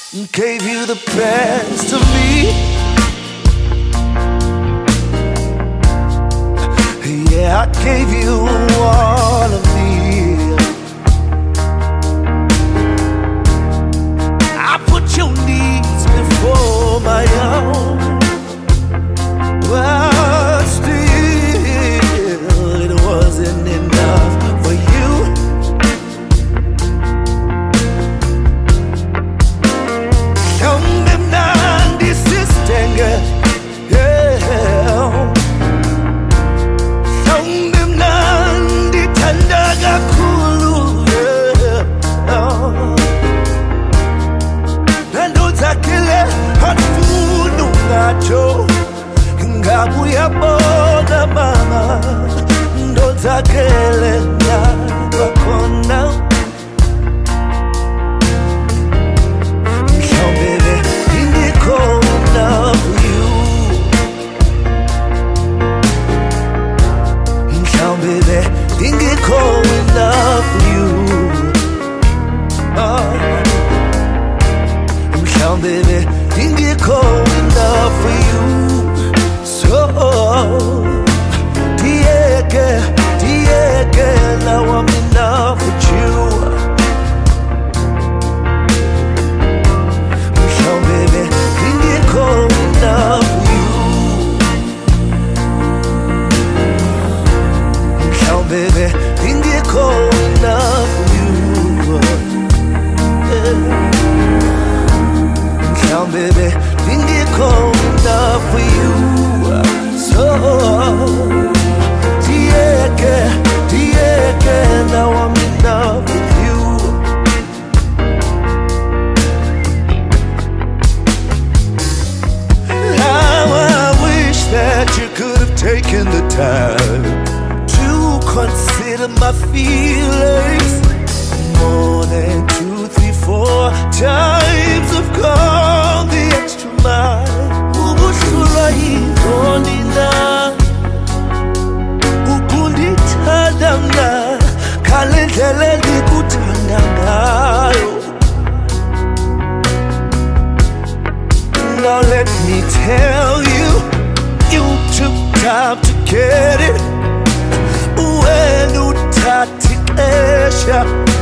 gave you the best of me. Yeah, I gave you all of me. I put your needs before my own. But still, it wasn't enough for you. Ngabuya bona mama ndodzakele ngakhona mhlawumbe bengikhona for you. Mhlawumbe bengikhona for you. Mhlawumbe bengikhona for you. Dieke, now I'm enough with you. Michelle, baby, think it cold enough for you. Michelle, baby, think it cold enough for you. Michelle, baby, think it cold enough for you. So, Dieke, now I'm enough with you. How I wish that you could have taken the time to consider my feelings. More than 2, 3, 4 times I've gone the extra mile. Now let me tell you, you took time to get it. When you